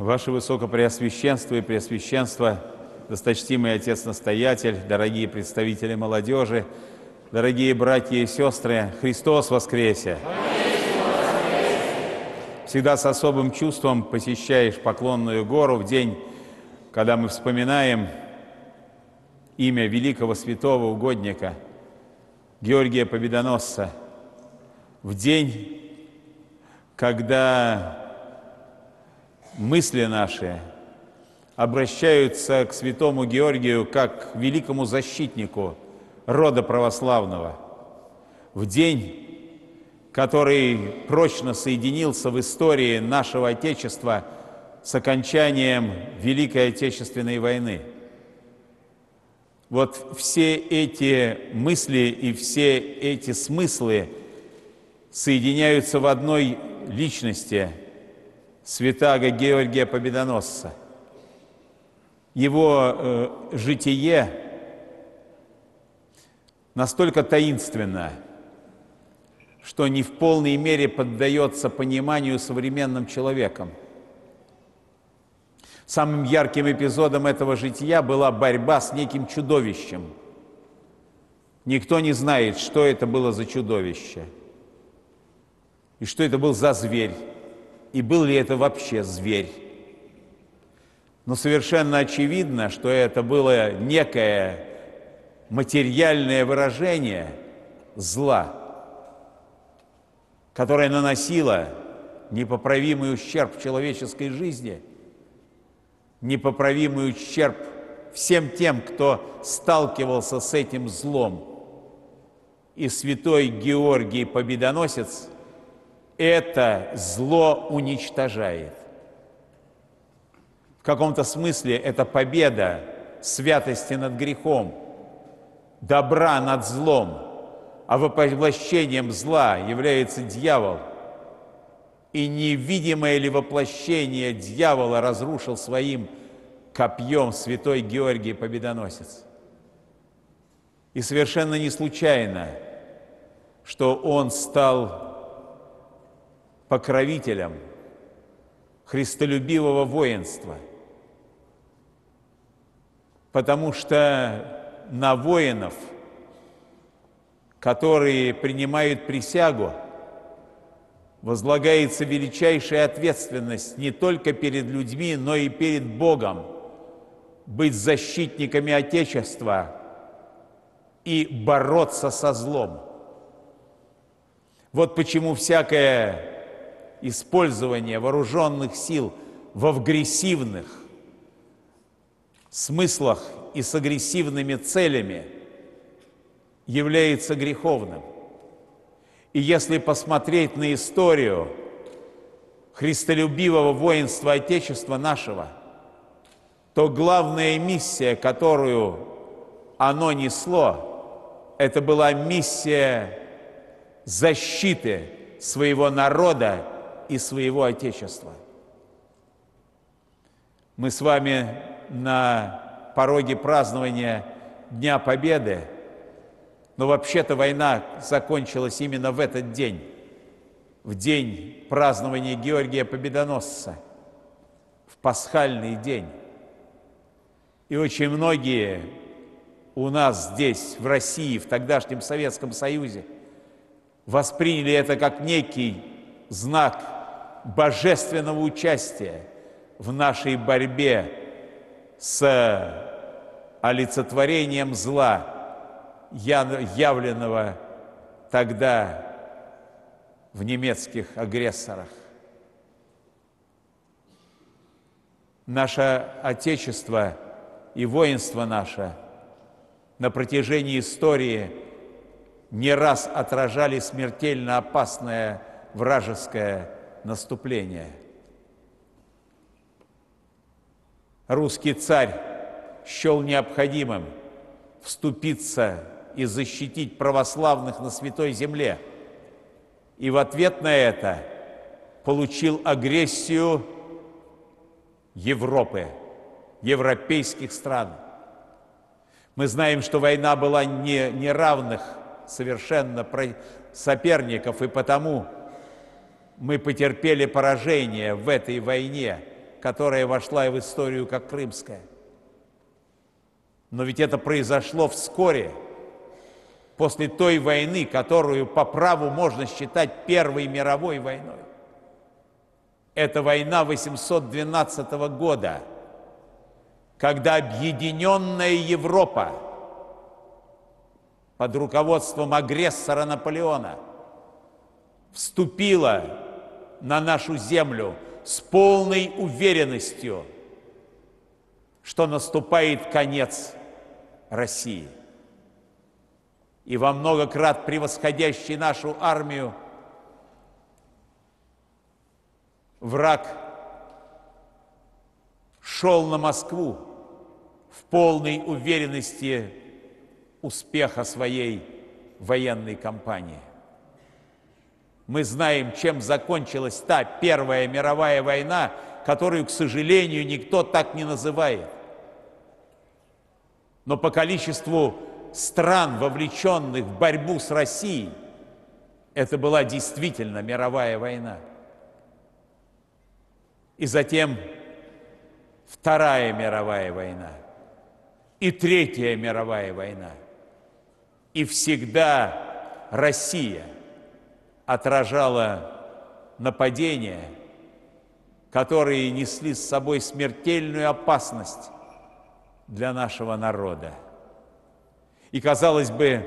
Ваше Высокопреосвященство и Преосвященство, досточтимый Отец-Настоятель, дорогие представители молодежи, дорогие братья и сестры, Христос воскресе! Всегда с особым чувством посещаешь Поклонную гору в день, когда мы вспоминаем имя великого святого угодника Георгия Победоносца, в день, когда мысли наши обращаются к святому Георгию как к великому защитнику рода православного, в день, который прочно соединился в истории нашего Отечества с окончанием Великой Отечественной войны. Вот все эти мысли и все эти смыслы соединяются в одной личности святаго Георгия Победоносца. Его житие настолько таинственно, что не в полной мере поддается пониманию современным человеком. Самым ярким эпизодом этого жития была борьба с неким чудовищем. Никто не знает, что это было за чудовище, и что это был за зверь, и был ли это вообще зверь. Но совершенно очевидно, что это было некое материальное выражение зла, которое наносило непоправимый ущерб человеческой жизни, непоправимый ущерб всем тем, кто сталкивался с этим злом. И святой Георгий Победоносец это зло уничтожает. В каком-то смысле это победа святости над грехом, добра над злом, а воплощением зла является дьявол. И невидимое ли воплощение дьявола разрушил своим копьем святой Георгий Победоносец. И совершенно не случайно, что он стал покровителем христолюбивого воинства, потому что на воинов, которые принимают присягу, возлагается величайшая ответственность не только перед людьми, но и перед Богом быть защитниками Отечества и бороться со злом. Вот почему всякое использование вооруженных сил в агрессивных смыслах и с агрессивными целями является греховным. И если посмотреть на историю христолюбивого воинства Отечества нашего, то главная миссия, которую оно несло, это была миссия защиты своего народа и своего Отечества. Мы с вами на пороге празднования Дня Победы, но вообще-то война закончилась именно в этот день, в день празднования Георгия Победоносца, в пасхальный день. И очень многие у нас здесь, в России, в тогдашнем Советском Союзе, восприняли это как некий знак божественного участия в нашей борьбе с олицетворением зла, явленного тогда в немецких агрессорах. Наше Отечество и воинство наше на протяжении истории не раз отражали смертельно опасное вражеское наступление. Русский царь счел необходимым вступиться и защитить православных на Святой Земле. И в ответ на это получил агрессию Европы, европейских стран. Мы знаем, что война была не равных совершенно соперников, и потому мы потерпели поражение в этой войне которая вошла в историю как Крымская. Но ведь это произошло вскоре, после той войны, которую по праву можно считать Первой мировой войной. Это война 812 года, когда объединенная Европа под руководством агрессора Наполеона вступила на нашу землю с полной уверенностью, что наступает конец России. И во много крат превосходящий нашу армию враг шел на Москву в полной уверенности успеха своей военной кампании. Мы знаем, чем закончилась та Первая мировая война, которую, к сожалению, никто так не называет. Но по количеству стран, вовлеченных в борьбу с Россией, это была действительно мировая война. И затем Вторая мировая война и Третья мировая война. И всегда Россия отражала нападения, которые несли с собой смертельную опасность для нашего народа. И, казалось бы,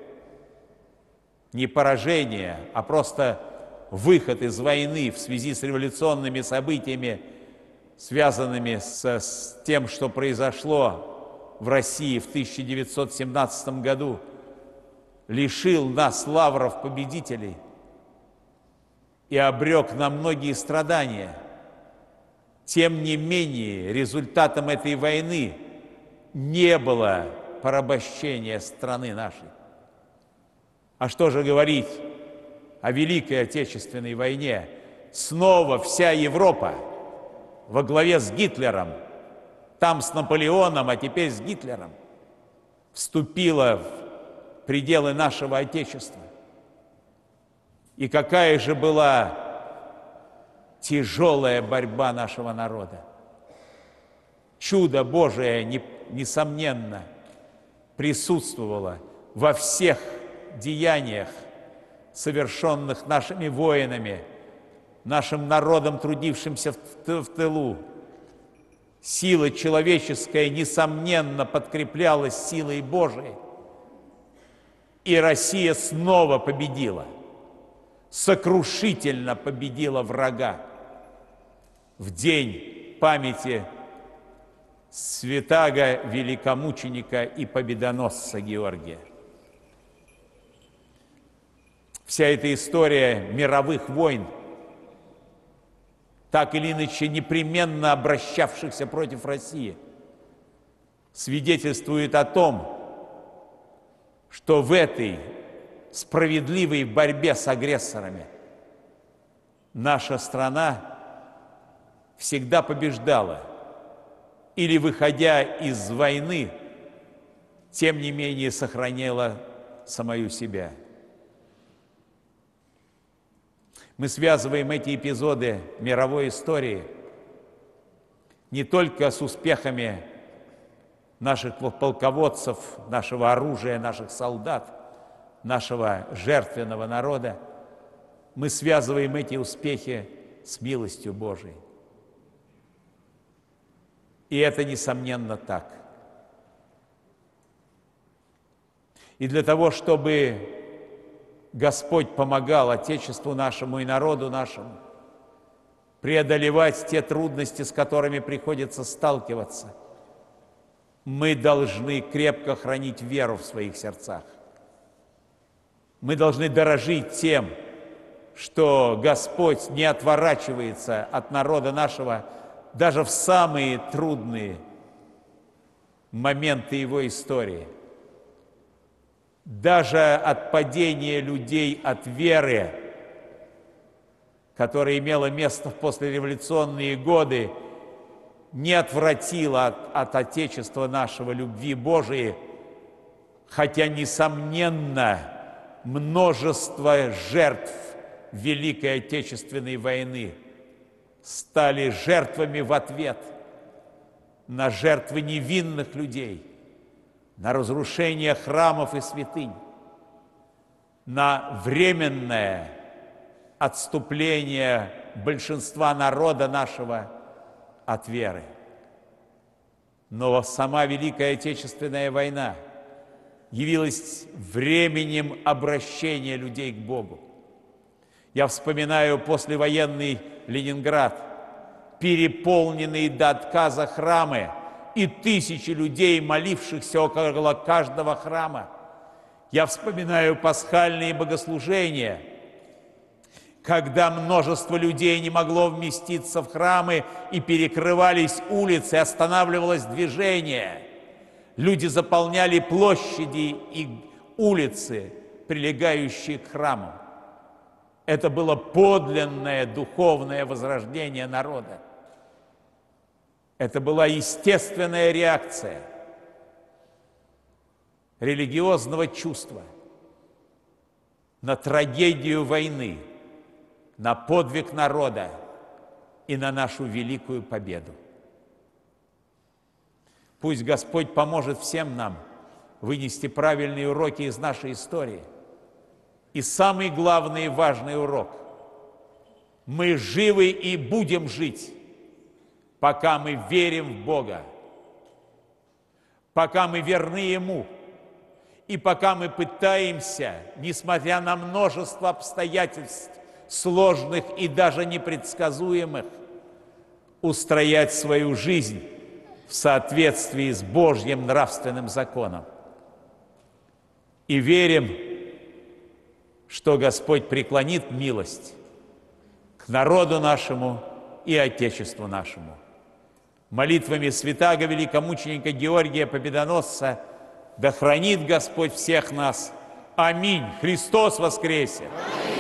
не поражение, а просто выход из войны в связи с революционными событиями, связанными с тем, что произошло в России в 1917 году, лишил нас лавров победителей и обрек на многие страдания. Тем не менее, результатом этой войны не было порабощения страны нашей. А что же говорить о Великой Отечественной войне? Снова вся Европа во главе с Гитлером, там с Наполеоном, а теперь с Гитлером, вступила в пределы нашего Отечества. И какая же была тяжелая борьба нашего народа. Чудо Божие, несомненно, присутствовало во всех деяниях, совершенных нашими воинами, нашим народом, трудившимся в тылу. Сила человеческая, несомненно, подкреплялась силой Божией. И Россия снова победила, сокрушительно победила врага в день памяти святаго великомученика и победоносца Георгия. Вся эта история мировых войн, так или иначе непременно обращавшихся против России, свидетельствует о том, что в этой справедливой борьбе с агрессорами наша страна всегда побеждала или, выходя из войны, тем не менее сохраняла самую себя. Мы связываем эти эпизоды мировой истории не только с успехами наших полководцев, нашего оружия, наших солдат, нашего жертвенного народа. Мы связываем эти успехи с милостью Божией. И это, несомненно, так. И для того, чтобы Господь помогал Отечеству нашему и народу нашему преодолевать те трудности, с которыми приходится сталкиваться, мы должны крепко хранить веру в своих сердцах. Мы должны дорожить тем, что Господь не отворачивается от народа нашего даже в самые трудные моменты его истории. Даже от падения людей от веры, которое имело место в послереволюционные годы, не отвратило от Отечества нашего любви Божией, хотя, несомненно, множество жертв Великой Отечественной войны стали жертвами в ответ на жертвы невинных людей, на разрушение храмов и святынь, на временное отступление большинства народа нашего от веры. Но сама Великая Отечественная война явилась временем обращения людей к Богу. Я вспоминаю послевоенный Ленинград, переполненные до отказа храмы и тысячи людей, молившихся около каждого храма. Я вспоминаю пасхальные богослужения, когда множество людей не могло вместиться в храмы и перекрывались улицы, останавливалось движение. Люди заполняли площади и улицы, прилегающие к храму. Это было подлинное духовное возрождение народа. Это была естественная реакция религиозного чувства на трагедию войны, на подвиг народа и на нашу великую победу. Пусть Господь поможет всем нам вынести правильные уроки из нашей истории. И самый главный и важный урок – мы живы и будем жить, пока мы верим в Бога, пока мы верны Ему, и пока мы пытаемся, несмотря на множество обстоятельств, сложных и даже непредсказуемых, устроять свою жизнь в соответствии с Божьим нравственным законом. И верим, что Господь преклонит милость к народу нашему и Отечеству нашему. Молитвами святаго великомученика Георгия Победоносца да хранит Господь всех нас. Аминь. Христос воскресе!